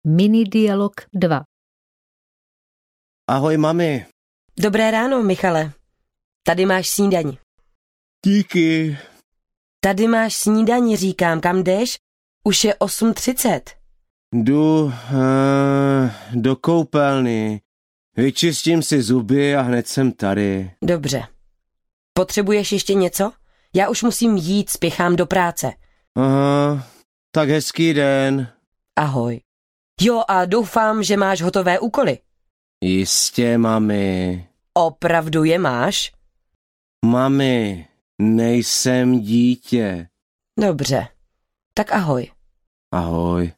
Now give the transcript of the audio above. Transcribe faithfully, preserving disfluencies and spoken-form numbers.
Mini-dialog dva. Ahoj, mami. Dobré ráno, Michale. Tady máš snídaň. Díky. Tady máš snídaň, říkám. Kam jdeš? Už je osm třicet. Jdu uh, do koupelny. Vyčistím si zuby a hned jsem tady. Dobře. Potřebuješ ještě něco? Já už musím jít, spěchám do práce. Aha, tak hezký den. Ahoj. Jo, a doufám, že máš hotové úkoly. Jistě, mami. Opravdu je máš? Mami, nejsem dítě. Dobře. Tak ahoj. Ahoj.